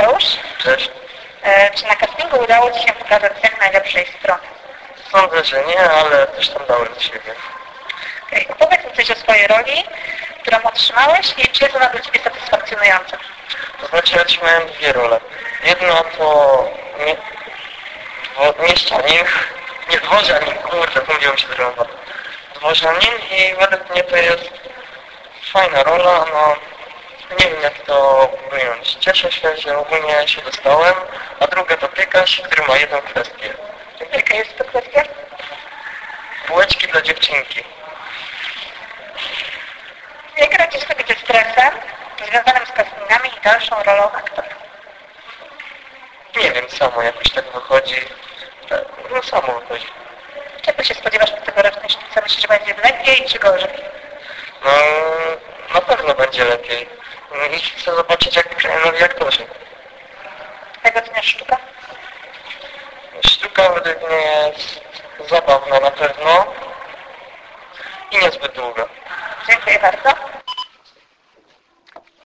Mateusz. Cześć. Czy na castingu udało Ci się pokazać z jak najlepszej strony? Sądzę, że nie, ale też tam dałem z siebie. Okay. Opowiedz mi coś o swojej roli, którą otrzymałeś i czy jest ona dla Ciebie satysfakcjonująca? To znaczy, ja otrzymałem dwie role. Jedna to mieszczanin, nie dworzanin, kurde, pomyliłem się drogą. Dworzanin i według mnie to jest fajna rola, no nie wiem jak to ująć. Cieszę się, że ogólnie się dostałem, a druga to piekarz, który ma jedną kwestię. Jaka jest to kwestia? Bułeczki dla dziewczynki. Jak radzisz sobie ze stresem związanym z castingami i dalszą rolą aktora? Nie wiem, samo jakoś tak wychodzi. Tak, no samo wychodzi. Czego się spodziewasz po tegorocznej sztuce? Myślisz, że będzie lepiej czy gorzej? No, na pewno będzie lepiej. I chcę zobaczyć, jak grają nowi aktorzy. Jak oceniasz sztukę? Sztuka według mnie jest zabawna na pewno i niezbyt długa. Dziękuję bardzo.